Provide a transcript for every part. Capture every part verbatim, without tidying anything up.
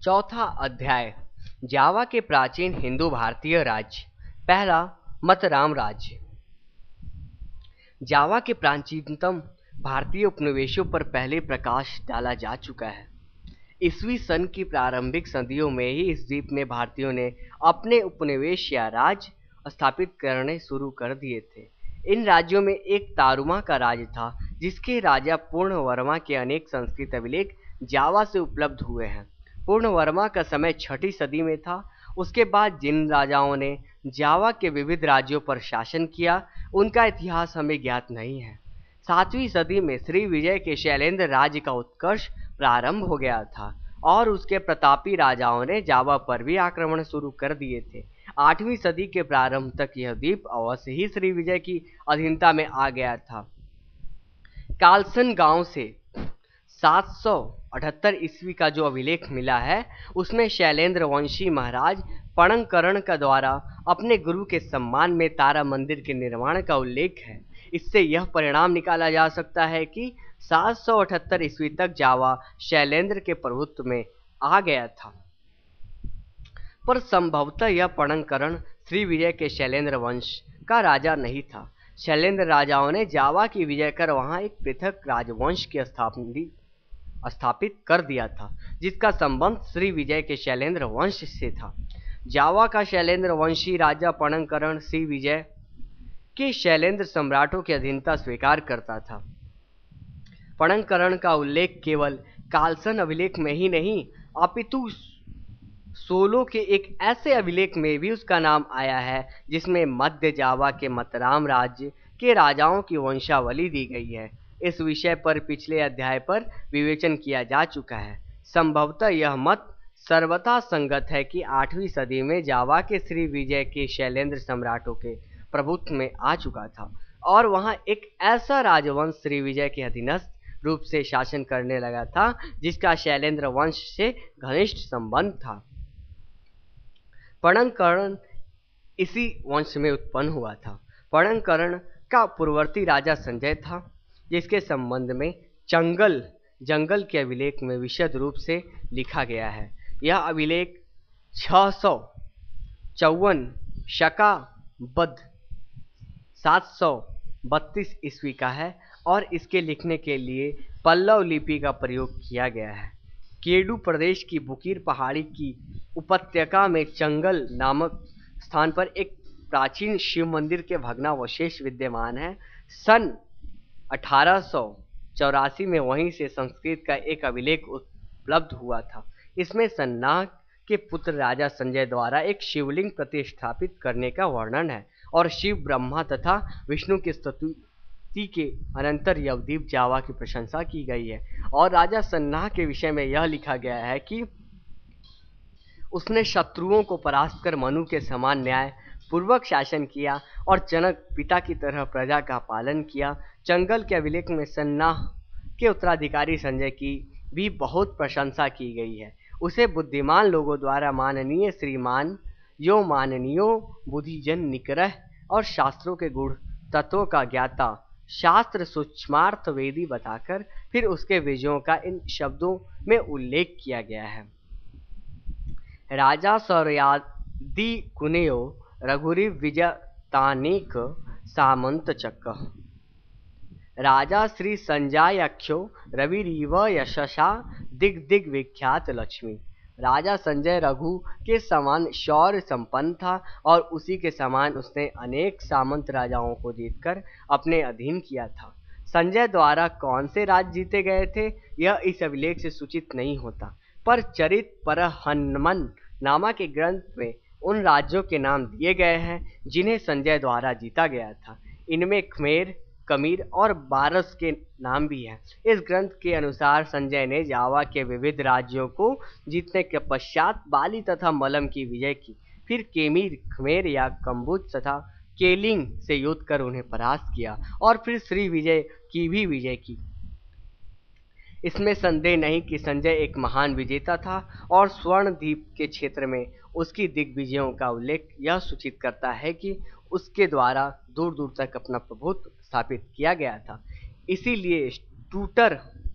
चौथा अध्याय जावा के प्राचीन हिंदू भारतीय राज्य। पहला मतराम राज्य। जावा के प्राचीनतम भारतीय उपनिवेशों पर पहले प्रकाश डाला जा चुका है। ईस्वी सन की प्रारंभिक सदियों में ही इस द्वीप में भारतीयों ने अपने उपनिवेश या राज्य स्थापित करने शुरू कर दिए थे। इन राज्यों में एक तारुमा का राज्य था, जिसके राजा पूर्णवर्मा के अनेक संस्कृत अभिलेख जावा से उपलब्ध हुए हैं। पूर्णवर्मा का समय छठी सदी में था। उसके बाद जिन राजाओं ने जावा के विविध राज्यों पर शासन किया, उनका इतिहास हमें ज्ञात नहीं है। सातवीं सदी में श्री विजय के शैलेंद्र राज्य का उत्कर्ष प्रारंभ हो गया था और उसके प्रतापी राजाओं ने जावा पर भी आक्रमण शुरू कर दिए थे। आठवीं सदी के प्रारंभ तक यह द्वीप अवश्य ही श्री विजय की अधीनता में आ गया था। कालसन गांव से सात सौ अठहत्तर ईस्वी का जो अभिलेख मिला है, उसमें शैलेंद्र वंशी महाराज पणंकरण का द्वारा अपने गुरु के सम्मान में तारा मंदिर के निर्माण का उल्लेख है। इससे यह परिणाम निकाला जा सकता है कि सात सौ अठहत्तर ईस्वी तक जावा शैलेंद्र के प्रभुत्व में आ गया था, पर संभवतः यह पणंकरण श्री विजय के शैलेंद्र वंश का राजा नहीं था। शैलेंद्र राजाओं ने जावा की विजय कर वहां एक पृथक राजवंश की स्थापित कर दिया था, जिसका संबंध श्री विजय के शैलेंद्र वंश से था। जावा का शैलेंद्र वंशी राजा पणंकरण श्री विजय के शैलेंद्र सम्राटों की अधीनता स्वीकार करता था। पणंकरण का उल्लेख केवल कालसन अभिलेख में ही नहीं, अपितु सोलो के एक ऐसे अभिलेख में भी उसका नाम आया है, जिसमें मध्य जावा के मतराम राज्य के राजाओं की वंशावली दी गई है। इस विषय पर पिछले अध्याय पर विवेचन किया जा चुका है। संभवतः यह मत सर्वथा संगत है कि आठवीं सदी में जावा के श्री विजय के शैलेंद्र सम्राटों के प्रभुत्व में आ चुका था और वहां एक ऐसा राजवंश श्री विजय के अधीनस्थ रूप से शासन करने लगा था, जिसका शैलेंद्र वंश से घनिष्ठ संबंध था। पणंकरण इसी वंश में उत्पन्न हुआ था। पणंकरण का पूर्ववर्ती राजा संजय था, जिसके संबंध में चंगल जंगल के अभिलेख में विशद रूप से लिखा गया है। यह अभिलेख छह सौ चौवन शका बद सात सौ बत्तीस ईस्वी का है और इसके लिखने के लिए पल्लव लिपि का प्रयोग किया गया है। केडू प्रदेश की बुकीर पहाड़ी की उपत्यका में चंगल नामक स्थान पर एक प्राचीन शिव मंदिर के भग्नावशेष विद्यमान है। सन अठारह सौ चौरासी में वहीं से संस्कृत का एक अभिलेख उपलब्ध हुआ था। इसमें सन्नाह के पुत्र राजा संजय द्वारा एक शिवलिंग प्रतिष्ठापित करने का वर्णन है और शिव, ब्रह्मा तथा विष्णु की स्तुति के अनंतर यवद्वीप जावा की प्रशंसा की गई है। और राजा सन्नाह के विषय में यह लिखा गया है कि उसने शत्रुओं को परास्त कर मनु के समान न्याय पूर्वक शासन किया और जनक पिता की तरह प्रजा का पालन किया। चंगल के अभिलेख में सन्नाह के उत्तराधिकारी संजय की भी बहुत प्रशंसा की गई है। उसे बुद्धिमान लोगों द्वारा माननीय श्रीमान, यो माननीयो बुद्धिजन निकरह और शास्त्रों के गुण तत्वों का ज्ञाता, शास्त्र सूक्ष्मार्थ वेदी बताकर फिर उसके विजयों का इन शब्दों में उल्लेख किया गया है। राजा सौर्यादि कुनेयो रघुरी विजयतानेक सामंत चक्र राजा श्री संजयाख्यो रविरीव यशसा दिग दिग विख्यात लक्ष्मी। राजा संजय रघु के समान शौर्य संपन्न था और उसी के समान उसने अनेक सामंत राजाओं को जीतकर अपने अधीन किया था। संजय द्वारा कौन से राज्य जीते गए थे, यह इस अभिलेख से सूचित नहीं होता, पर चरित परहनमन नामक के ग्रंथ में उन राज्यों के नाम दिए गए हैं जिन्हें संजय द्वारा जीता गया था। इनमें खमेर, कमीर और बारस के नाम भी हैं। इस ग्रंथ के अनुसार संजय ने जावा के विविध राज्यों को जीतने के पश्चात बाली तथा मलम की विजय की, फिर केमीर, खमेर या कम्बुज तथा केलिंग से युद्ध कर उन्हें परास्त किया और फिर श्री विजय की भी विजय की। इसमें संदेह नहीं कि संजय एक महान विजेता था और स्वर्णद्वीप के क्षेत्र में उसकी दिग्विजयों का उल्लेख यह सूचित करता है कि उसके द्वारा दूर दूर तक अपना प्रभुत्व स्थापित किया गया था। इसीलिए स्टूटर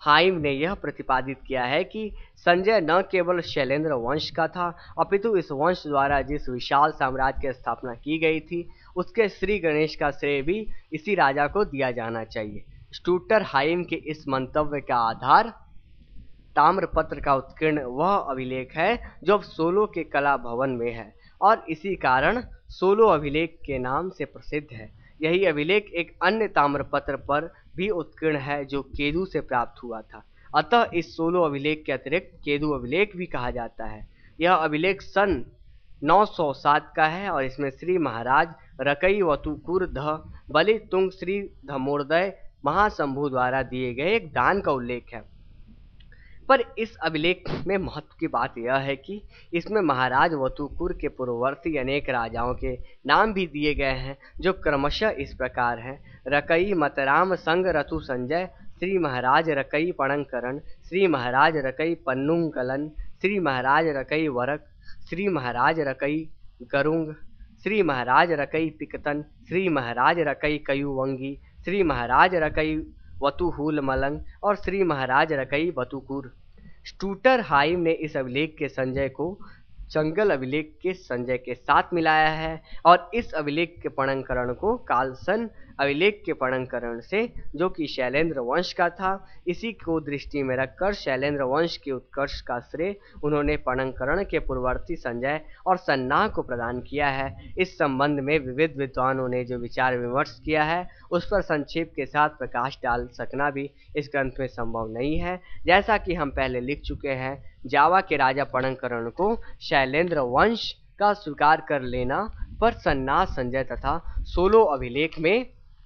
हाइम ने यह प्रतिपादित किया है कि संजय न केवल शैलेंद्र वंश का था, अपितु इस वंश द्वारा जिस विशाल साम्राज्य की स्थापना की गई थी उसके श्री गणेश का श्रेय भी इसी राजा को दिया जाना चाहिए। स्टूटर हाइम के इस मंतव्य का आधार ताम्रपत्र का उत्कीर्ण वह अभिलेख है जो अब सोलो के कला भवन में है और इसी कारण सोलो अभिलेख के नाम से प्रसिद्ध है। यही अभिलेख एक अन्य ताम्रपत्र पर भी उत्कीर्ण है जो केदू से प्राप्त हुआ था, अतः इस सोलो अभिलेख के अतिरिक्त केदू अभिलेख भी कहा जाता है। यह अभिलेख सन नौ सौ सात का है और इसमें श्री महाराज रकई वतुकुर ध बलि तुंग श्री धमोदय महाशंभु द्वारा दिए गए एक दान का उल्लेख है। पर इस अभिलेख में महत्व की बात यह है कि इसमें महाराज वतुकुर के पूर्ववर्ती अनेक राजाओं के नाम भी दिए गए हैं जो क्रमशः इस प्रकार हैं: रकई मतराम संग रतु संजय, श्री महाराज रकई पणंकरण, श्री महाराज रकई पन्नुंगलन, श्री महाराज रकई वरक, श्री महाराज रकई गरुंग, श्री महाराज रकई पिकतन, श्री महाराज रकई कयुवंगी, श्री महाराज रकई वतुहूल मलंग और श्री महाराज रकई वतुकुर। स्टूटर हाइम ने इस अभिलेख के संजय को चंगल अभिलेख के संजय के साथ मिलाया है और इस अभिलेख के पणंकरण को कालसन अभिलेख के पणंकरण से, जो कि शैलेंद्र वंश का था, इसी को दृष्टि में रखकर शैलेंद्र वंश के उत्कर्ष का श्रेय उन्होंने पणंकरण के पूर्ववर्ती संजय और सन्नाह को प्रदान किया है। इस संबंध में विविध विद्वानों ने जो विचार विमर्श किया है उस पर संक्षेप के साथ प्रकाश डाल सकना भी इस ग्रंथ में संभव नहीं है। जैसा कि हम पहले लिख चुके हैं, जावा के राजा पणंकरण को शैलेंद्र वंश का स्वीकार कर लेना पर सन्नाह संजय तथा सोलो अभिलेख में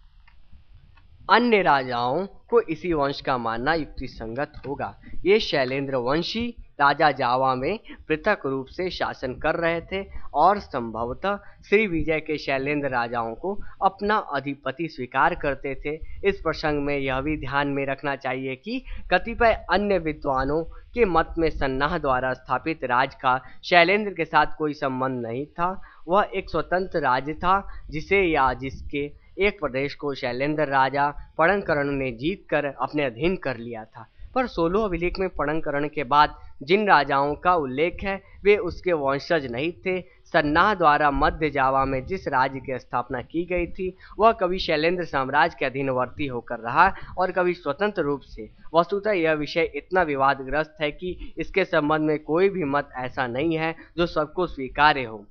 अन्य राजाओं को इसी वंश का मानना युक्तिसंगत होगा। ये शैलेंद्र वंशी राजा जावा में पृथक रूप से शासन कर रहे थे और संभवतः श्री विजय के शैलेंद्र राजाओं को अपना अधिपति स्वीकार करते थे। इस प्रसंग में यह भी ध्यान में रखना चाहिए कि कतिपय अन्य विद्वानों के मत में सन्नाह द्वारा स्थापित राज का शैलेंद्र के साथ कोई संबंध नहीं था। वह एक स्वतंत्र राज्य था जिसे या जिसके एक प्रदेश को शैलेंद्र राजा पणंकरण ने जीत कर अपने अधीन कर लिया था। पर सोलो अभिलेख में पणंकरण के बाद जिन राजाओं का उल्लेख है वे उसके वंशज नहीं थे। सन्नाह द्वारा मध्य जावा में जिस राज्य की स्थापना की गई थी वह कभी शैलेंद्र साम्राज्य के अधीनवर्ती होकर रहा और कभी स्वतंत्र रूप से। वस्तुतः यह विषय इतना विवादग्रस्त है कि इसके संबंध में कोई भी मत ऐसा नहीं है जो सबको स्वीकार्य हो।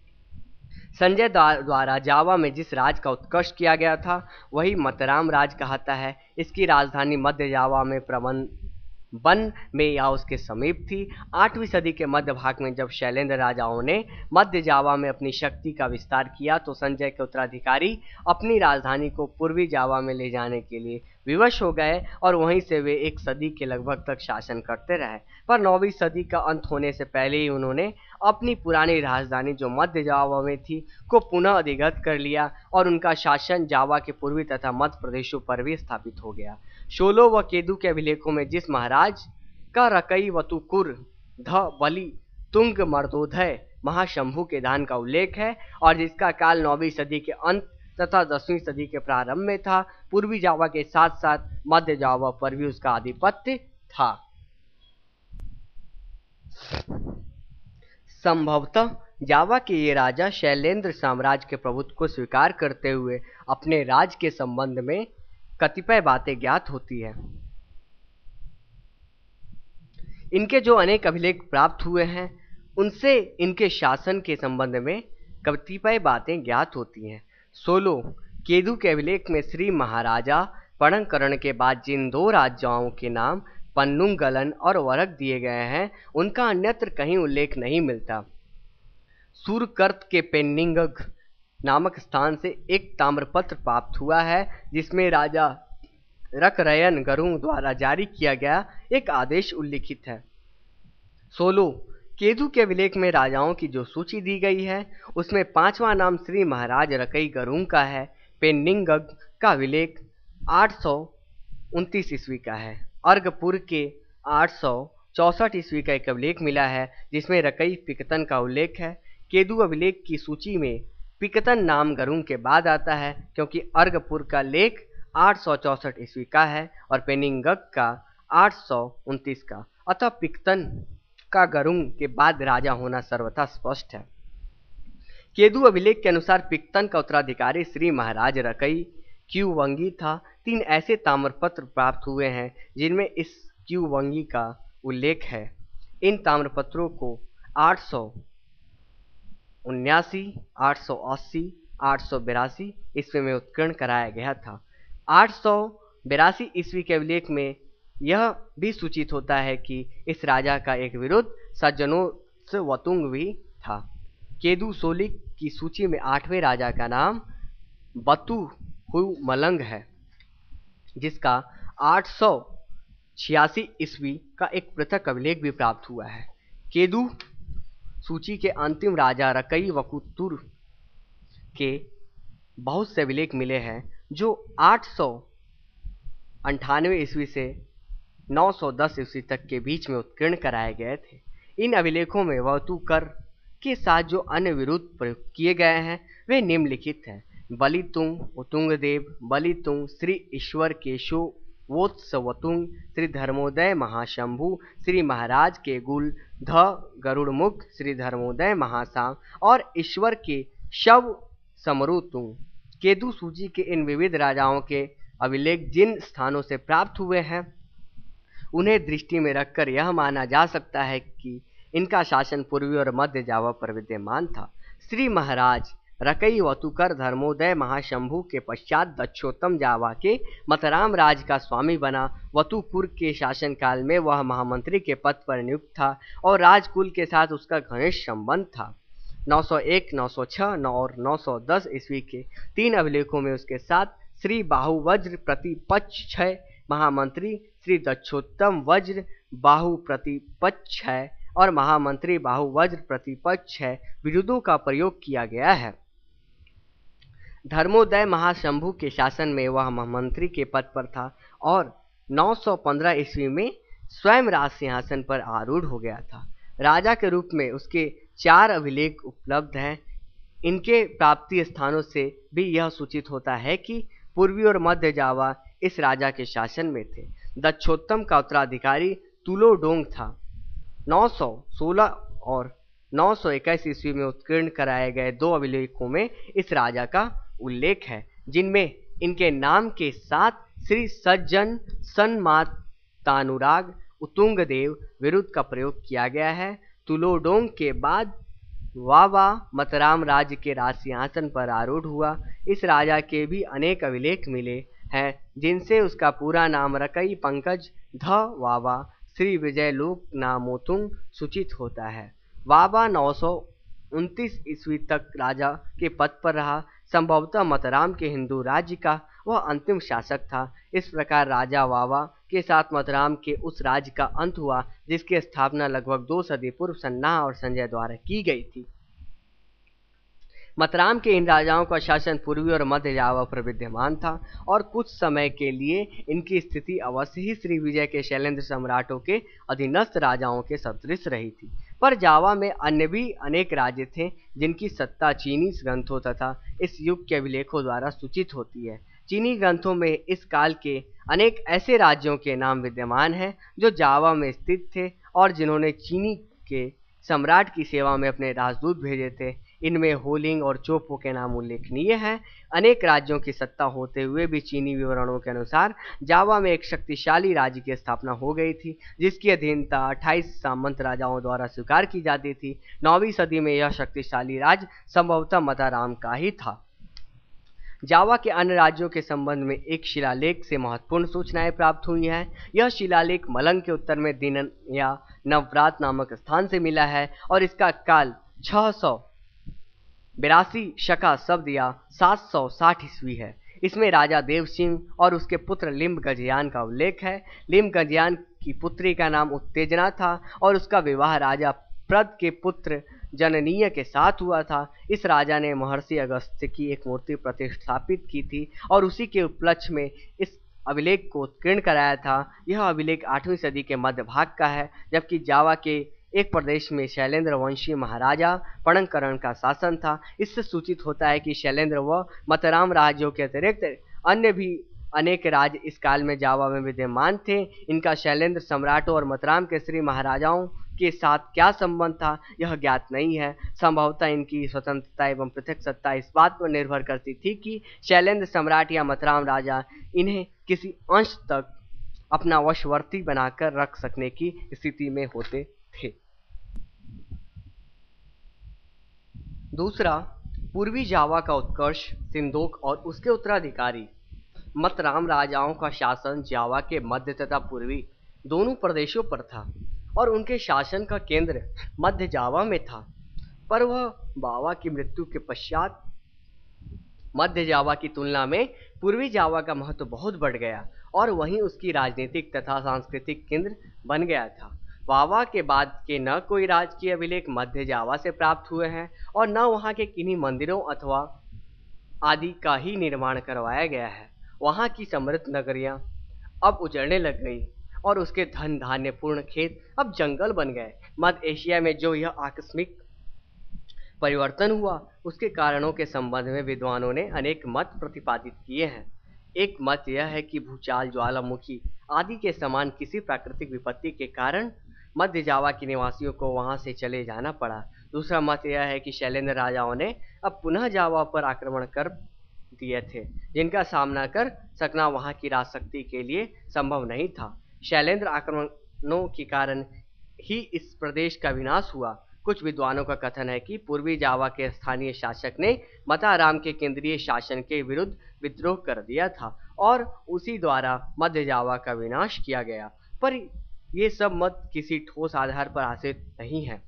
संजय द्वारा जावा में जिस राज का उत्कर्ष किया गया था वही मतराम राज कहता है। इसकी राजधानी मध्य जावा में प्रबंध बन में या उसके समीप थी। आठवीं सदी के मध्य भाग में जब शैलेंद्र राजाओं ने मध्य जावा में अपनी शक्ति का विस्तार किया तो संजय के उत्तराधिकारी अपनी राजधानी को पूर्वी जावा में ले जाने के लिए विवश हो गए और वहीं से वे एक सदी के लगभग तक शासन करते रहे। पर नौवीं सदी का अंत होने से पहले ही उन्होंने अपनी पुरानी राजधानी जो मध्य जावा में थी को पुनः अधिगत कर लिया और उनका शासन जावा के पूर्वी तथा मध्य प्रदेशों पर भी स्थापित हो गया। शोलो व केदू के अभिलेखों में जिस महाराज का रकई वतुकुर ध बलि तुंग मर्दोदय महाशंभु के दान का उल्लेख है और जिसका काल नौवीं सदी के अंत तथा दसवीं सदी के प्रारंभ में था, पूर्वी जावा के साथ साथ मध्य जावा पर भी उसका आधिपत्य था। संभवतः जावा के ये राजा शैलेंद्र साम्राज्य के प्रभुत्व को स्वीकार करते हुए अपने राज के संबंध में कतिपय बातें ज्ञात होती है। इनके जो अनेक अभिलेख प्राप्त हुए हैं उनसे इनके शासन के संबंध में कतिपय बातें ज्ञात होती हैं। सोलो केदू के अभिलेख में श्री महाराजा पणंकरण के बाद जिन दो राजाओं के नाम पन्नुंगलन और वरक दिए गए हैं उनका अन्यत्र कहीं उल्लेख नहीं मिलता। सूरकर्त के पेन्निंगग नामक स्थान से एक ताम्रपत्र प्राप्त हुआ है जिसमें राजा रकरयन गरुंग द्वारा जारी किया गया एक आदेश उल्लिखित है। सोलो केदू के अभिलेख में राजाओं की जो सूची दी गई है उसमें पांचवा नाम श्री महाराज रकई गरुंग का है। पेन्निंगग का अभिलेख आठ सौ उनतीस ईस्वी का है। अर्गपुर के आठ सौ चौसठ ईस्वी का एक अभिलेख मिला है जिसमें रकई पिकतन का उल्लेख है। केदू अभिलेख की सूची में पिकतन नाम गरुंग के बाद आता है, क्योंकि अर्गपुर का लेख आठ सौ चौसठ ईस्वी का है और पेनिंगक का आठ सौ उनतीस का। अतः पिक्तन का गरुंग के बाद राजा होना सर्वथा स्पष्ट है। केदु अभिलेख के अनुसार पिक्तन का उत्तराधिकारी श्री महाराज रकई क्यूवंगी था। तीन ऐसे ताम्रपत्र प्राप्त हुए हैं जिनमें इस क्यूवंगी का उल्लेख है। इन ताम्रपत्रों को आठ सौ उन्यासी, आठ सौ अस्सी, आठ सौ बिरासी ईस्वी में उत्कीर्ण कराया गया था। आठ सौ बिरासी ईस्वी के अभिलेख में यह भी सूचित होता है कि इस राजा का एक विरुद्ध सज्जनोत्सवतुंग भी था। केदु सोलिक की सूची में आठवें राजा का नाम बतु हु मलंग है, जिसका आठ सौ छियासी ईस्वी का एक पृथक अभिलेख भी प्राप्त हुआ है। केदु सूची के अंतिम राजा रकई वकुतुर के बहुत से अभिलेख मिले हैं जो आठ सौ अंठानवे ईस्वी से नौ सौ दस ईस्वी तक के बीच में उत्कीर्ण कराए गए थे। इन अभिलेखों में वतुकर के साथ जो अन्य विरुद्ध प्रयुक्त किए गए हैं वे निम्नलिखित हैं। बलितुंग, उतुंगदेव, बलितुंग, श्री ईश्वर केशो वोत्सवतुंग, श्री धर्मोदय महाशंभु, श्री महाराज के गुल, ध गरुड़मुख, श्री धर्मोदय महासाम और ईश्वर के शव समरुतुंग। केदु सूची के इन विविध राजाओं के अभिलेख जिन स्थानों से प्राप्त हुए हैं उन्हें दृष्टि में रखकर यह माना जा सकता है कि इनका शासन पूर्वी और मध्य जावा पर विद्यमान था। श्री महाराज रकई वतुकर धर्मोदय महाशंभु के पश्चात दक्षोत्तम जावा के मतराम राज का स्वामी बना। वतुपुर के शासनकाल में वह महामंत्री के पद पर नियुक्त था और राजकुल के साथ उसका घनिष्ठ संबंध था। नौ सौ एक, नौ सौ छह और नौ सौ दस ईस्वी के तीन अभिलेखों में उसके साथ श्री बाहु वज्र प्रतिपक्ष छह महामंत्री, श्री दक्षोत्तम वज्र बाहु प्रतिपक्ष छह और महामंत्री बाहु वज्र प्रतिपक्ष छह विरुद्धों का प्रयोग किया गया है। धर्मोदय महाशंभु के शासन में वह महामंत्री के पद पर था और नौ सौ पंद्रह ईस्वी में स्वयं राज सिंहासन पर आरूढ़ हो गया था। राजा के रूप में उसके चार अभिलेख उपलब्ध हैं। इनके प्राप्ति स्थानों से भी यह सूचित होता है कि पूर्वी और मध्य जावा इस राजा के शासन में थे। दक्षोत्तम का उत्तराधिकारी तुलोडोंग था। नौ सौ सोलह और नौ सौ इक्कीस ईस्वी में उत्कीर्ण कराए गए दो अभिलेखों में इस राजा का उल्लेख है, जिनमें इनके नाम के साथ श्री सज्जन सन्मातानुराग उतुंगदेव विरुद्ध का प्रयोग किया गया है। तुलोडोंग के बाद वावा मतराम राज्य के राज सिंहासन पर आरूढ़ हुआ। इस राजा के भी अनेक अभिलेख मिले हैं जिनसे उसका पूरा नाम रकई पंकज ध वावा श्री विजय लोक नामोतुंग सूचित होता है। वावा नौ सौ उनतीस ईस्वी तक राजा के पद पर रहा। संभवतः मतराम के हिंदू राज्य का वह अंतिम शासक था। इस प्रकार राजा वावा के साथ मतराम के उस राज्य का अंत हुआ जिसकी स्थापना लगभग दो सदी पूर्व सन्नाह और संजय द्वारा की गई थी। मतराम के इन राजाओं का शासन पूर्वी और मध्य जावा पर विद्यमान था और कुछ समय के लिए इनकी स्थिति अवश्य ही श्री विजय के शैलेंद्र सम्राटों के अधीनस्थ राजाओं के सदृश रही थी। पर जावा में अन्य भी अनेक राज्य थे जिनकी सत्ता चीनी ग्रंथों तथा इस युग के अभिलेखों द्वारा सूचित होती है। चीनी ग्रंथों में इस काल के अनेक ऐसे राज्यों के नाम विद्यमान हैं जो जावा में स्थित थे और जिन्होंने चीनी के सम्राट की सेवा में अपने राजदूत भेजे थे। इनमें होलिंग और चोपो के नाम उल्लेखनीय हैं। अनेक राज्यों की सत्ता होते हुए भी चीनी विवरणों के अनुसार जावा में एक शक्तिशाली राज्य की स्थापना हो गई थी जिसकी अधीनता अट्ठाईस सामंत राजाओं द्वारा स्वीकार की जाती थी। नौवीं सदी में यह शक्तिशाली राज्य संभवतः मताराम का ही था। जावा के अन्य राज्यों के संबंध में एक शिलालेख से महत्वपूर्ण सूचनाएं प्राप्त हुई हैं। यह शिलालेख मलंग के उत्तर में दिनन या नवव्रात नामक स्थान से मिला है और इसका काल छह सौ बिरासी शका शब्द या सात सौ साठ ईस्वी है। इसमें राजा देव सिंह और उसके पुत्र लिम्ब गजयान का उल्लेख है। लिम्ब गजयान की पुत्री का नाम उत्तेजना था और उसका विवाह राजा प्रद के पुत्र जननीय के साथ हुआ था। इस राजा ने महर्षि अगस्त्य की एक मूर्ति प्रतिष्ठापित की थी और उसी के उपलक्ष्य में इस अभिलेख को उत्कीर्ण कराया था। यह अभिलेख आठवीं सदी के मध्य भाग का है, जबकि जावा के एक प्रदेश में शैलेंद्र वंशी महाराजा पणंकरण का शासन था। इससे सूचित होता है कि शैलेंद्र व मतराम राज्यों के अतिरिक्त अन्य भी अनेक राज्य इस काल में जावा में विद्यमान थे। इनका शैलेंद्र सम्राटों और मतराम केसरी महाराजाओं के साथ क्या संबंध था यह ज्ञात नहीं है। संभवतः इनकी स्वतंत्रता एवं पृथक सत्ता इस बात पर निर्भर करती थी कि शैलेंद्र सम्राट या मतराम राजा इन्हें किसी अंश तक अपना वशवर्ती बनाकर रख सकने की स्थिति में होते थे। दूसरा, पूर्वी जावा का उत्कर्ष सिंधोक और उसके उत्तराधिकारी मतराम राजाओं का शासन जावा के मध्य तथा पूर्वी दोनों प्रदेशों पर था और उनके शासन का केंद्र मध्य जावा में था। पर वह बावा की मृत्यु के पश्चात मध्य जावा की तुलना में पूर्वी जावा का महत्व बहुत बढ़ गया और वहीं उसकी राजनीतिक तथा सांस्कृतिक केंद्र बन गया था। वावा के बाद के न कोई राजकीय अभिलेख मध्य जावा से प्राप्त हुए हैं और न वहां के किन्हीं मंदिरों अथवा आदि का ही निर्माण करवाया गया है। वहां की समृद्ध नगरियां अब उजड़ने लग गई और उसके धन धान्य पूर्ण खेत अब जंगल बन गए। मध्य एशिया में जो यह आकस्मिक परिवर्तन हुआ उसके कारणों के संबंध में विद्वानों ने अनेक मत प्रतिपादित किए हैं। एक मत यह है कि भूचाल, ज्वालामुखी आदि के समान किसी प्राकृतिक विपत्ति के कारण मध्य जावा के निवासियों को वहां से चले जाना पड़ा। दूसरा मत यह है कि शैलेंद्र राजाओं ने अब पुनः जावा पर आक्रमण कर दिए थे, जिनका सामना कर सकना वहां की राजशक्ति के लिए संभव नहीं था। शैलेंद्र आक्रमणों के कारण ही इस प्रदेश का विनाश हुआ। कुछ विद्वानों का कथन है कि पूर्वी जावा के स्थानीय शासक ने मताराम के केंद्रीय शासन के विरुद्ध विद्रोह कर दिया था और उसी द्वारा मध्य जावा का विनाश किया गया। पर ये सब मत किसी ठोस आधार पर आश्रित नहीं है।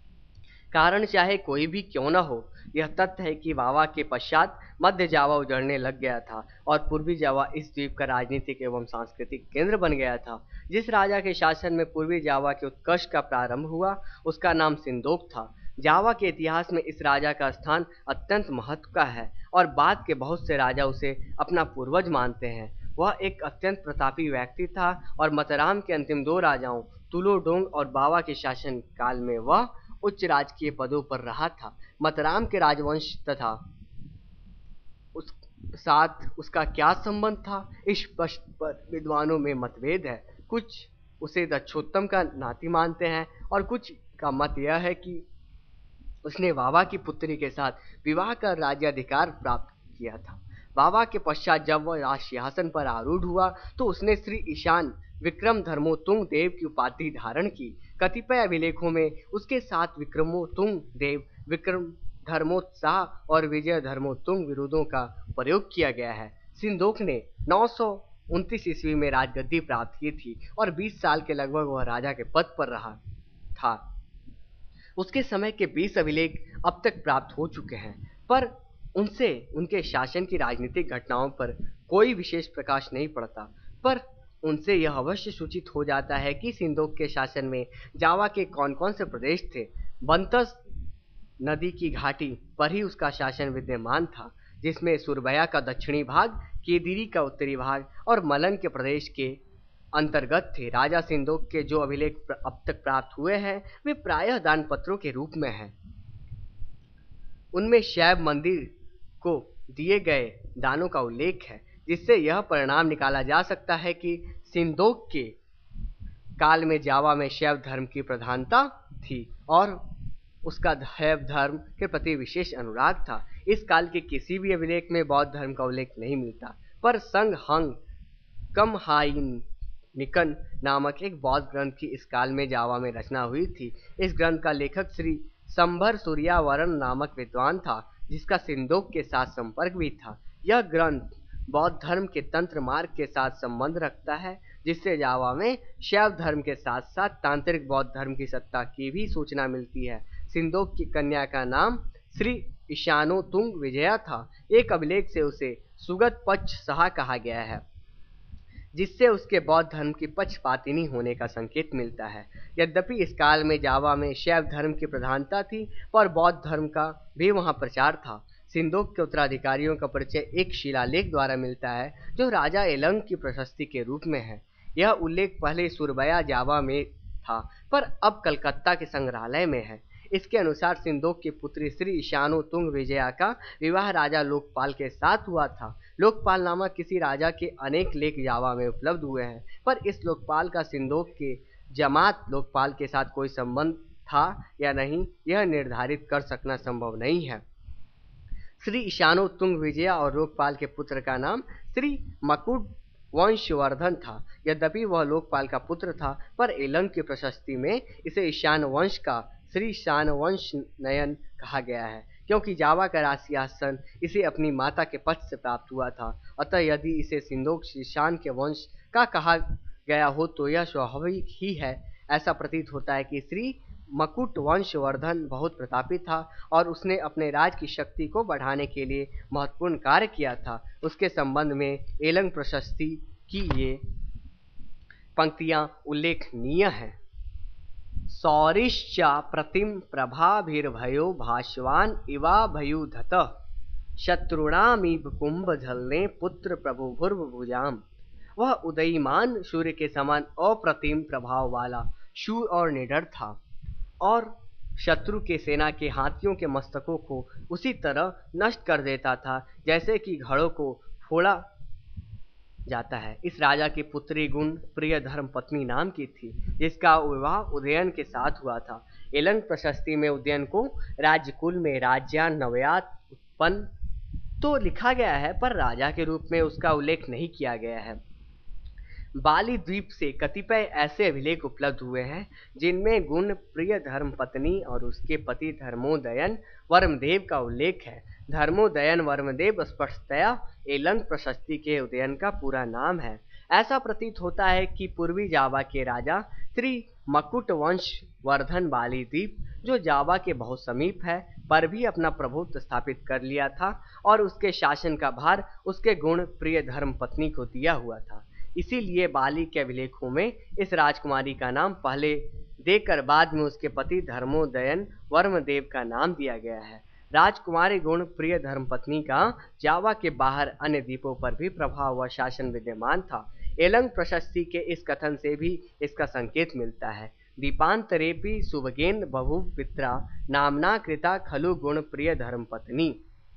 कारण चाहे कोई भी क्यों न हो, यह तथ्य है कि वावा के पश्चात मध्य जावा उजड़ने लग गया था और पूर्वी जावा इस द्वीप का राजनीतिक एवं सांस्कृतिक केंद्र बन गया था। जिस राजा के शासन में पूर्वी जावा के उत्कर्ष का प्रारंभ हुआ उसका नाम सिंधोक था। जावा के इतिहास में इस राजा का स्थान अत्यंत महत्व का है और बाद के बहुत से राजा उसे अपना पूर्वज मानते हैं। वह एक अत्यंत प्रतापी व्यक्ति था और मतराम के अंतिम दो राजाओं तुलोडोंग और बावा के शासन काल में वह उच्च राजकीय पदों पर रहा था। मतराम के राजवंश तथा उस साथ उसका क्या संबंध था, इस प्रश्न पर विद्वानों में मतभेद है। कुछ उसे दक्षोत्तम का नाती मानते हैं और कुछ का मत यह है कि उसने वावा की पुत्री के साथ विवाह कर राज्याधिकार प्राप्त किया था। वावा के पश्चात जब वह राज सिंहासन पर आरूढ़ हुआ तो उसने श्री ईशान विक्रम धर्मोतुंग देव की उपाधि धारण की। कतिपय अभिलेखों में उसके साथ विक्रमोतुंग देव, विक्रम धर्मोत्साह और विजय धर्मोतुंग विरुद्धों का प्रयोग किया गया है। सिंधोक ने नौ सौ उनतीस ईस्वी में राजगद्दी प्राप्त की थी और बीस साल के लगभग वह राजा के पद पर रहा था। उसके समय के बीस अभिलेख अब तक प्राप्त हो चुके हैं, पर उनसे उनके शासन की राजनीतिक घटनाओं पर कोई विशेष प्रकाश नहीं पड़ता। पर उनसे यह अवश्य सूचित हो जाता है कि सिंधोक के शासन में जावा के कौन कौन से प्रदेश थे। बंतस नदी की घाटी पर ही उसका शासन विद्यमान था, जिसमें सुरबया का दक्षिणी भाग, केदिरी का उत्तरी भाग और मलन के प्रदेश के अंतर्गत थे। राजा सिंधोक के जो अभिलेख अब तक प्राप्त हुए हैं वे प्रायः दान पत्रों के रूप में हैं। उनमें शैव मंदिर को दिए गए दानों का उल्लेख है, जिससे यह परिणाम निकाला जा सकता है कि सिंधोक के काल में जावा में शैव धर्म की प्रधानता थी और उसका शैव धर्म के प्रति विशेष अनुराग था। इस काल के किसी भी अभिलेख में बौद्ध धर्म का उल्लेख नहीं मिलता, पर संग हंग कमहाइनिकन नामक एक बौद्ध ग्रंथ की इस काल में जावा में रचना हुई थी। इस ग्रंथ का लेखक श्री संभर सूर्यावरण नामक विद्वान था, जिसका सिंधोक के साथ संपर्क भी था। यह ग्रंथ बौद्ध धर्म के तंत्र मार्ग के साथ संबंध रखता है, जिससे जावा में शैव धर्म के साथ साथ तांत्रिक बौद्ध धर्म की सत्ता की भी सूचना मिलती है। सिंधोक की कन्या का नाम श्री ईशानोतुंग विजया था। एक अभिलेख से उसे सुगत पक्ष सहा कहा गया है, जिससे उसके बौद्ध धर्म की पक्षपातिनी होने का संकेत मिलता है। यद्यपि इस काल में जावा में शैव धर्म की प्रधानता थी, पर बौद्ध धर्म का भी वहां प्रचार था। सिंधोक के उत्तराधिकारियों का परिचय एक शिलालेख द्वारा मिलता है, जो राजा एलंग की प्रशस्ति के रूप में है। यह उल्लेख पहले सुरबया जावा में था, पर अब कलकत्ता के संग्रहालय में है। इसके अनुसार सिंदोक की पुत्री श्री ईशानु तुंग विजया का विवाह राजा लोकपाल के साथ हुआ था। लोकपाल नामक किसी राजा के अनेक लेख जावा में उपलब्ध हुए हैं, पर इस लोकपाल का सिंदोक के जमात लोकपाल के साथ कोई संबंध था या नहीं, यह निर्धारित कर सकना संभव नहीं है। श्री ईशानु तुंग विजया और लोकपाल के पुत्र का नाम श्री मकुट वंशवर्धन था। यद्यपि वह लोकपाल का पुत्र था, पर एलंग की प्रशस्ति में इसे ईशान वंश का श्री ईशान वंश नयन कहा गया है, क्योंकि जावा का राजसिंहासन इसे अपनी माता के पक्ष से प्राप्त हुआ था। अतः यदि इसे सिंदोक ईशान के वंश का कहा गया हो तो यह स्वाभाविक ही है। ऐसा प्रतीत होता है कि श्री मकुट वंशवर्धन बहुत प्रतापी था और उसने अपने राज की शक्ति को बढ़ाने के लिए महत्वपूर्ण कार्य किया था। उसके संबंध में एलंग प्रशस्ति की ये पंक्तियां उल्लेखनीय हैं। सौरिश्चा प्रतिम प्रभाभिर्भयो भास्वान इवा भयुधत शत्रुणामीव कुंभ झलने पुत्र प्रभु भुर्व भुजाम। वह उदयीमान सूर्य के समान अप्रतिम प्रभाव वाला शूर और निडर था और शत्रु के सेना के हाथियों के मस्तकों को उसी तरह नष्ट कर देता था जैसे कि घड़ों को फोड़ा जाता है। इस राजा की पुत्री गुण प्रिय धर्म पत्नी नाम की थी, जिसका विवाह उदयन के साथ हुआ था। एलंग प्रशस्ति में उदयन को राजकुल में राज्यान नवयात उत्पन्न तो लिखा गया है, पर राजा के रूप में उसका उल्लेख नहीं किया गया है। बाली द्वीप से कतिपय ऐसे अभिलेख उपलब्ध हुए हैं जिनमें गुण प्रिय धर्म पत्नी और उसके पति धर्मोदयन वर्मदेव का उल्लेख है। धर्मोदयन वर्मदेव स्पष्टतया एलंग प्रशस्ति के उदयन का पूरा नाम है। ऐसा प्रतीत होता है कि पूर्वी जावा के राजा श्री मकुट वंश वर्धन बाली द्वीप, जो जावा के बहुत समीप है, पर भी अपना प्रभुत्व स्थापित कर लिया था और उसके शासन का भार उसके गुण प्रिय धर्म पत्नी को दिया हुआ था। इसीलिए बाली के अभिलेखों में इस राजकुमारी का नाम पहले देकर बाद में उसके पति धर्मोदयन वर्मदेव का नाम दिया गया है। राजकुमारी गुण प्रिय धर्मपत्नी का जावा के बाहर अन्य द्वीपों पर भी प्रभाव व शासन विद्यमान था। एलंग प्रशस्ति के इस कथन से भी इसका संकेत मिलता है। दीपांतरेपि सुभगेन बहु पित्रा नामना कृता खलु गुण प्रिय धर्मपत्नी।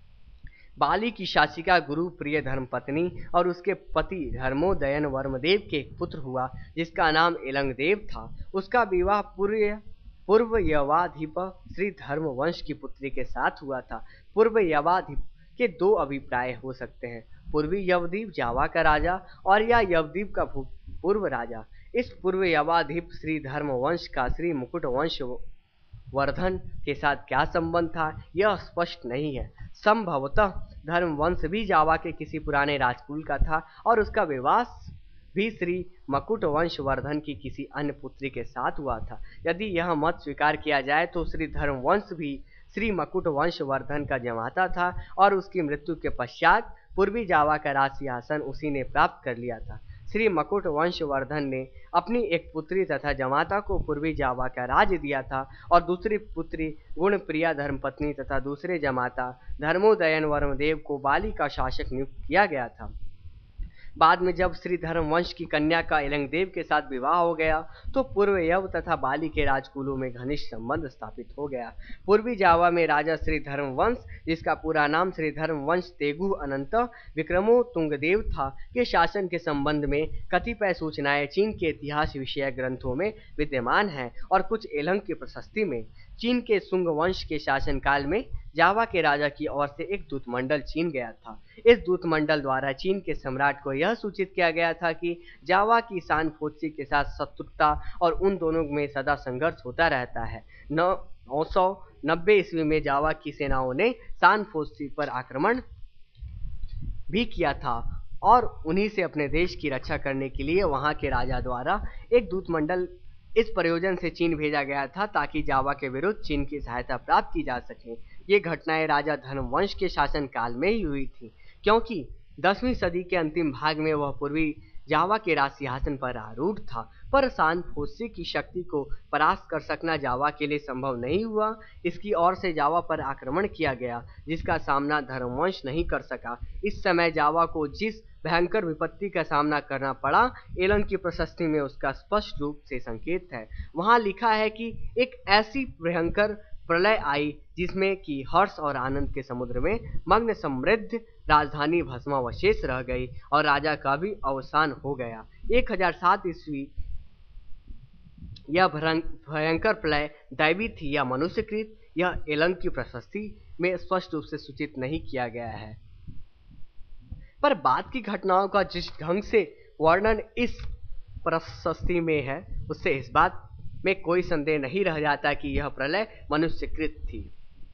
बाली की शासिका गुरु प्रिय धर्मपत्नी और उसके पति धर्मोदयन वर्मदेव के एक पुत्र हुआ जिसका नाम एलंगदेव था। उसका विवाह पूर्व पूर्व यवाधिप श्री धर्म वंश की पुत्री के साथ हुआ था। पूर्व यवाधिप के दो अभिप्राय हो सकते हैं, पूर्वी यवद्वीप जावा का राजा और या यवद्वीप का पूर्व राजा। इस पूर्व यवाधिप श्री धर्म वंश का श्री मुकुट वंश वर्धन के साथ क्या संबंध था, यह स्पष्ट नहीं है। संभवतः धर्म वंश भी जावा के किसी पुराने राजकुल का था और उसका विवाह भी श्री मकुट वंश वर्धन की किसी अन्य पुत्री के साथ हुआ था। यदि यह मत स्वीकार किया जाए तो श्री धर्म वंश भी श्री मकुट वंश वर्धन का जमाता था और उसकी मृत्यु के पश्चात पूर्वी जावा का राज सिंहासन उसी ने प्राप्त कर लिया था। श्री मकुट वंशवर्धन ने अपनी एक पुत्री तथा जमाता को पूर्वी जावा का राज्य दिया था और दूसरी पुत्री गुणप्रिया धर्मपत्नी तथा दूसरे जमाता धर्मोदयन वर्मदेव को बाली का शासक नियुक्त किया गया था। बाद में जब श्री धर्म वंश की कन्या का एलंगदेव के साथ विवाह हो गया तो पूर्व यव तथा बाली के राजकुलों में घनिष्ठ संबंध स्थापित हो गया। पूर्वी जावा में राजा श्री धर्म वंश, जिसका पूरा नाम श्री धर्म वंश तेगु अनंत विक्रमो तुंगदेव था, के शासन के संबंध में कतिपय सूचनाएं चीन के इतिहास विषयक ग्रंथों में विद्यमान हैं और कुछ एलंग की प्रशस्ति में। चीन के सुंग वंश के शासनकाल में जावा के राजा की ओर से एक दूतमंडल चीन गया था। इस दूतमंडल द्वारा चीन के सम्राट को यह सूचित किया गया था कि जावा की सान फोत्सी के साथ शत्रुता और उन दोनों में सदा संघर्ष होता रहता है। नौ सौ नब्बे ईस्वी में जावा की सेनाओं ने सान फोत्सी पर आक्रमण भी किया था और उन्हीं से अपने देश की रक्षा करने के लिए वहां के राजा द्वारा एक दूतमंडल इस प्रयोजन से चीन भेजा गया था ताकि जावा के विरुद्ध चीन की सहायता प्राप्त की जा सके। ये घटनाएं राजा धर्मवंश के शासनकाल में ही हुई थी, क्योंकि दसवीं सदी के अंतिम भाग में वह पूर्वी जावा के राज सिंहासन पर आरूढ़ था, पर सान फोत्सी की शक्ति को परास्त कर सकना जावा के लिए संभव नहीं हुआ। इसकी ओर से जावा पर आक्रमण किया गया जिसका सामना धर्मवंश नहीं कर सका। इस समय जावा को जिस भयंकर विपत्ति का सामना करना पड़ा, एलंग की प्रशस्ति में उसका स्पष्ट रूप से संकेत है। वहां लिखा है कि एक ऐसी भयंकर प्रलय आई जिसमें कि हर्ष और आनंद के समुद्र में मग्न समृद्ध राजधानी भस्मावशेष रह गई और राजा का भी अवसान हो गया। एक हजार सात ईस्वी यह भयंकर प्रलय दैवी थी या मनुष्यकृत, यह एलंग की प्रशस्ति में स्पष्ट रूप से सूचित नहीं किया गया है, पर बाद की घटनाओं का जिस ढंग से वर्णन इस प्रशस्ति में है उससे इस बात में कोई संदेह नहीं रह जाता कि यह प्रलय मनुष्यकृत थी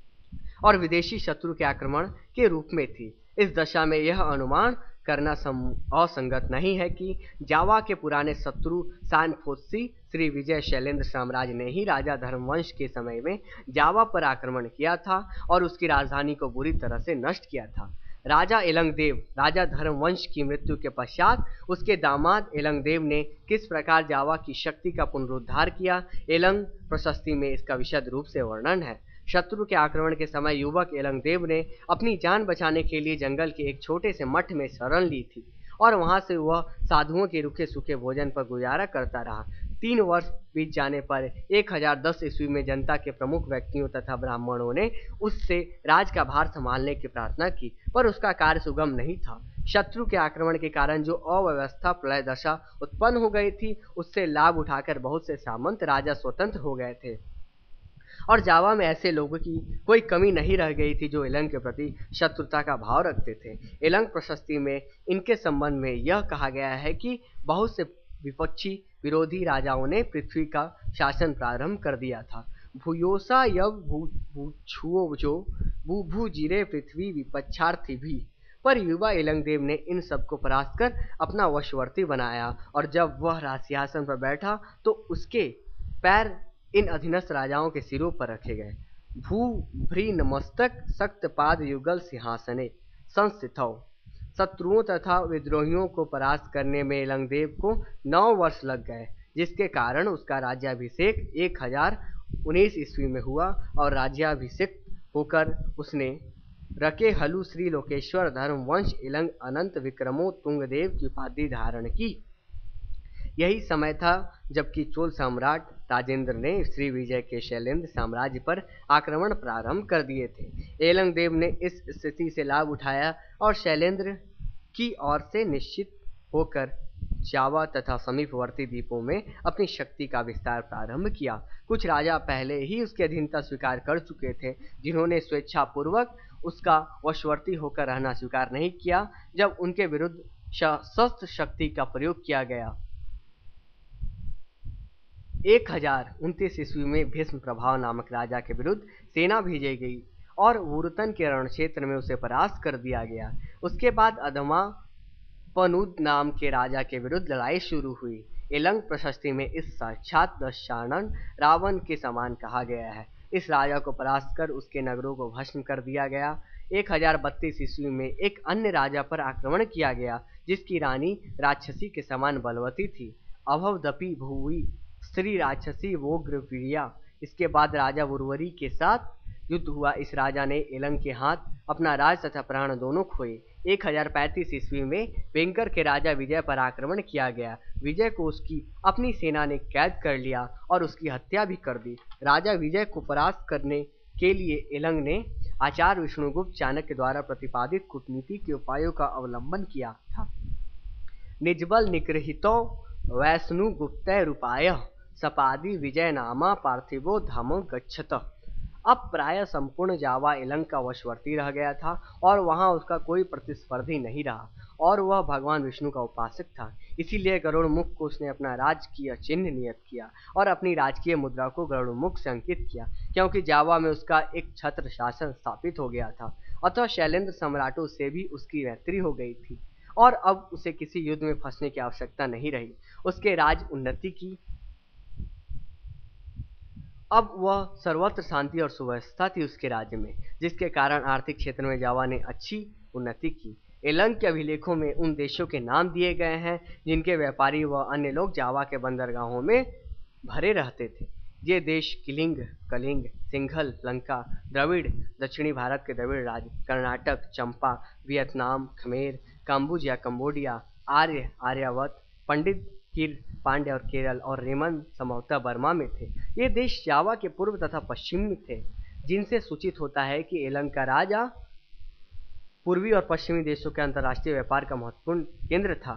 और विदेशी शत्रु के आक्रमण के रूप में थी। इस दशा में यह अनुमान करना असंगत नहीं है कि जावा के पुराने शत्रु सानफोत्सी श्री विजय शैलेंद्र साम्राज्य ने ही राजा धर्मवंश के समय में जावा पर आक्रमण किया था और उसकी राजधानी को बुरी तरह से नष्ट किया था। राजा एलंगदेव राजा धर्मवंश की मृत्यु के पश्चात उसके दामाद एलंगदेव ने किस प्रकार जावा की शक्ति का पुनरुद्धार किया, एलंग प्रशस्ति में इसका विशद रूप से वर्णन है। शत्रु के आक्रमण के समय युवक एलंगदेव ने अपनी जान बचाने के लिए जंगल के एक छोटे से मठ में शरण ली थी और वहां से वह साधुओं के रूखे सूखे भोजन पर गुजारा करता रहा। तीन वर्ष बीत जाने पर एक हजार दस ईस्वी में जनता के प्रमुख व्यक्तियों तथा ब्राह्मणों ने उससे राज का भार संभालने की प्रार्थना की, पर उसका कार्य सुगम नहीं था। शत्रु के आक्रमण के कारण जो अव्यवस्था प्रलय दशा उत्पन्न हो गई थी उससे लाभ उठाकर बहुत से सामंत राजा स्वतंत्र हो गए थे और जावा में ऐसे लोगों की कोई कमी नहीं रह गई थी जो एलंग के प्रति शत्रुता का भाव रखते थे। एलंग प्रशस्ति में इनके संबंध में यह कहा गया है कि बहुत से विपक्षी विरोधी राजाओं ने पृथ्वी का शासन प्रारंभ कर दिया था। भूयोसा यव भूछुओ जो भू भू जिरे पृथ्वी विपक्षार्थी भी, पर युवा एलंगदेव ने इन सबको परास्त कर अपना वशवर्ती बनाया और जब वह राजसिंहासन पर बैठा तो उसके पैर इन अधीनस्थ राजाओं के सिरों पर रखे गए। भू भ्री नमस्तक सक्त पाद युगल सिंहासने संस्थितौ। शत्रुओं तथा विद्रोहियों को परास्त करने में एलंगदेव को नौ वर्ष लग गए, जिसके कारण उसका राज्याभिषेक एक हजार उन्नीस ईस्वी में हुआ और राज्याभिषेक होकर उसने रके हलु श्री लोकेश्वर धर्म वंश एलंग अनंत विक्रमो तुंगदेव की उपाधि धारण की। यही समय था जबकि चोल सम्राट राजेंद्र ने श्री विजय के शैलेंद्र साम्राज्य पर आक्रमण प्रारंभ कर दिए थे। एलंगदेव ने इस स्थिति से लाभ उठाया और शैलेंद्र की ओर से निश्चित होकर जावा तथा समीपवर्ती द्वीपों में अपनी शक्ति का विस्तार प्रारंभ किया। कुछ राजा पहले ही उसकी अधीनता स्वीकार कर चुके थे, जिन्होंने स्वेच्छापूर्वक उसका वशवर्ती होकर रहना स्वीकार नहीं किया। जब उनके विरुद्ध शस्त्र शक्ति का प्रयोग किया गया एक हजार उनतीस ईस्वी में भीष्म प्रभाव नामक राजा के विरुद्ध सेना भेजी गई और वुरतन के रण क्षेत्र में उसे परास्त कर दिया गया। उसके बाद अधमा पनुद नाम के राजा के विरुद्ध लड़ाई शुरू हुई। एलंग प्रशस्ति में इस साक्षात दशानन रावण के समान कहा गया है। इस राजा को परास्त कर उसके नगरों को भस्म कर दिया गया। एक हजार बत्तीस ईस्वी में एक अन्य राजा पर आक्रमण किया गया जिसकी रानी राक्षसी के समान बलवती थी, अभवदपि भुवि स्त्री राक्षसी वोग्रवीर्या। इसके बाद राजा उर्वरी के साथ युद्ध हुआ। इस राजा ने एलंग के हाथ अपना राज तथा प्राण दोनों खोए। एक हजार पैंतीस ईस्वी में वेंकर के राजा विजय पर आक्रमण किया गया। विजय को उसकी अपनी सेना ने कैद कर लिया और उसकी हत्या भी कर दी। राजा विजय को परास्त करने के लिए एलंग ने आचार्य विष्णुगुप्त चाणक्य द्वारा प्रतिपादित कूटनीति के उपायों का अवलंबन किया था। निजबल निगृहीतो वैष्णुगुप्तैरुपाय सपादि विजय नामा पार्थिवो धामो गच्छत। अब प्राय संपूर्ण जावा एलंग का वशवर्ती रह गया था और वहां उसका कोई प्रतिस्पर्धी नहीं रहा और वह भगवान विष्णु का उपासक था। इसीलिए गरुड़मुख को उसने अपना राजकीय चिन्ह नियत किया और अपनी राजकीय मुद्रा को गरुड़मुख से अंकित किया, क्योंकि जावा में उसका एक छत्र शासन स्थापित हो गया था। अतः शैलेंद्र सम्राटों से भी उसकी मैत्री हो गई थी और अब उसे किसी युद्ध में फंसने की आवश्यकता नहीं रही। उसके राज उन्नति की अब वह सर्वत्र शांति और सुव्यवस्था थी उसके राज्य में, जिसके कारण आर्थिक क्षेत्र में जावा ने अच्छी उन्नति की। एलंग के अभिलेखों में उन देशों के नाम दिए गए हैं जिनके व्यापारी व अन्य लोग जावा के बंदरगाहों में भरे रहते थे। ये देश किलिंग, कलिंग, सिंघल, लंका, द्रविड़, दक्षिणी भारत के द्रविड़ राज्य, कर्नाटक, चंपा, वियतनाम, खमेर, काम्बुज या कंबोडिया, आर्य, आर्यावत, पंडित, किर, पांड्य और केरल और रेमन संभवतः बर्मा में थे। ये देश जावा के पूर्व तथा पश्चिम में थे। जिनसे सूचित होता है कि एलंग का राजा पूर्वी और पश्चिमी देशों के अंतर्राष्ट्रीय व्यापार का महत्वपूर्ण केंद्र था।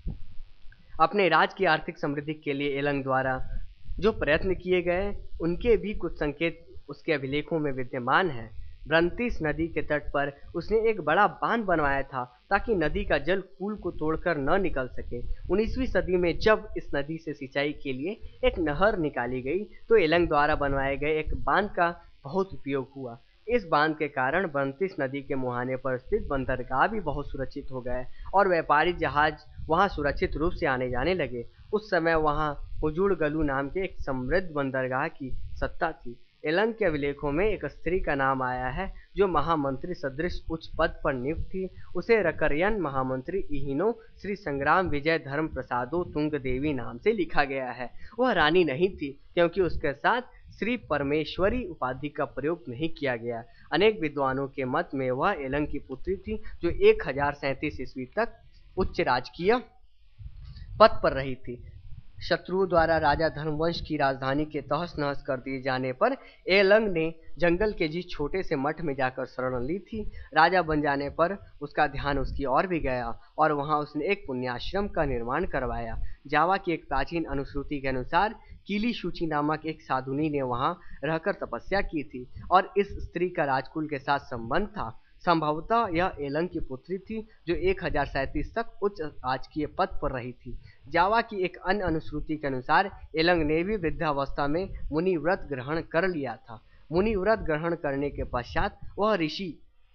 अपने राज्य की आर्थिक समृद्धि के लिए एलंग द्वारा जो प्रयत्न किए गए उनके भी कुछ संकेत उसके अभिलेखों में विद्यमान है। ब्रंतिस नदी के तट पर उसने एक बड़ा बांध बनवाया था ताकि नदी का जल पुल को तोड़कर न निकल सके। उन्नीसवीं सदी में जब इस नदी से सिंचाई के लिए एक नहर निकाली गई तो एलंग द्वारा बनवाए गए एक बांध का बहुत उपयोग हुआ। इस बांध के कारण ब्रंतिस नदी के मुहाने पर स्थित बंदरगाह भी बहुत सुरक्षित हो गए और व्यापारी जहाज वहां सुरक्षित रूप से आने जाने लगे। उस समय वहां हुजुड़गलू नाम के एक समृद्ध बंदरगाह की सत्ता थी। एलंग के अभिलेखों में एक स्त्री का नाम आया है जो महामंत्री सदृश उच्च पद पर नियुक्त थी। उसे रकरियन महामंत्री इहिनो श्री संग्राम विजय धर्म प्रसादो तुंग देवी नाम से लिखा गया है। वह रानी नहीं थी क्योंकि उसके साथ श्री परमेश्वरी उपाधि का प्रयोग नहीं किया गया। अनेक विद्वानों के मत में वह एलंग की पुत्री थी जो एक हजार सैंतीस ईस्वी तक उच्च राजकीय पद पर रही थी। शत्रुओं द्वारा राजा धर्मवंश की राजधानी के तहस नहस कर दिए जाने पर एलंग ने जंगल के जिस छोटे से मठ में जाकर शरण ली थी, राजा बन जाने पर उसका ध्यान उसकी ओर भी गया और वहां उसने एक पुण्याश्रम का निर्माण करवाया। जावा की एक प्राचीन अनुश्रुति के अनुसार कीली शुची नामक एक साधुनी ने वहां रहकर तपस्या की थी और इस स्त्री का राजकुल के साथ संबंध था। संभवतः यह एलंग की पुत्री थी जो एक हजार सैंतीस तक उच्च राजकीय पद पर रही थी। जावा की एक अन्य अनुश्रुति के अनुसार एलंग ने भी वृद्धावस्था में मुनि व्रत ग्रहण कर लिया था। मुनि व्रत ग्रहण करने के पश्चात वह ऋषि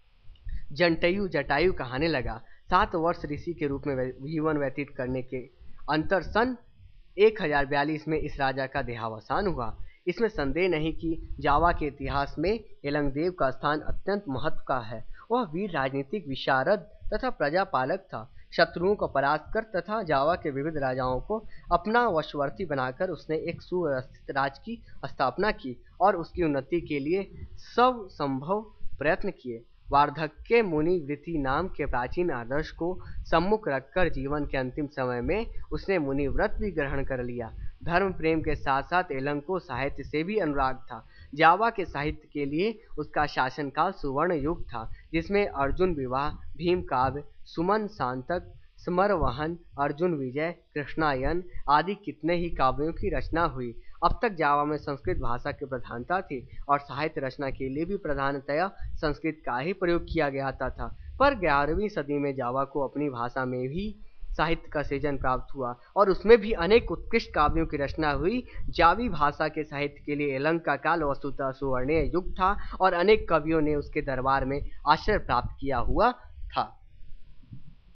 जंटयु जटायु कहाने लगा। सात वर्ष ऋषि के रूप में जीवन व्यतीत करने के अंतर सन एक हजार बयालीस में इस राजा का देहावसान हुआ। इसमें संदेह नहीं कि जावा के इतिहास में एलंग देव का स्थान अत्यंत महत्व का है। वह वीर राजनीतिक विशारद तथा प्रजापालक था। शत्रुओं को परास्त कर तथा जावा के विविध राजाओं को अपना वशवर्ती बनाकर उसने एक सुव्यवस्थित राज्य की स्थापना की और उसकी उन्नति के लिए सब संभव प्रयत्न किए। वार्धक्य मुनि वृत्ति नाम के प्राचीन आदर्श को सम्मुख रखकर जीवन के अंतिम समय में उसने मुनि व्रत भी ग्रहण कर लिया। धर्म प्रेम के साथ साथ एलंग को साहित्य से भी अनुराग था। जावा के साहित्य के लिए उसका शासनकाल सुवर्ण युग था जिसमें अर्जुन विवाह, भीम काव्य, सुमन सांतक, स्मरवहन, अर्जुन विजय, कृष्णायन आदि कितने ही काव्यों की रचना हुई। अब तक जावा में संस्कृत भाषा की प्रधानता थी और साहित्य रचना के लिए भी प्रधानतया संस्कृत का ही प्रयोग किया गया था। पर ग्यारहवीं सदी में जावा को अपनी भाषा में भी साहित्य का सृजन प्राप्त हुआ और उसमें भी अनेक उत्कृष्ट काव्यों की रचना हुई। जावी भाषा के साहित्य के लिए एलंग का काल वस्तुतः सुवर्णीय युग था और अनेक कवियों ने उसके दरबार में आश्रय प्राप्त किया हुआ था।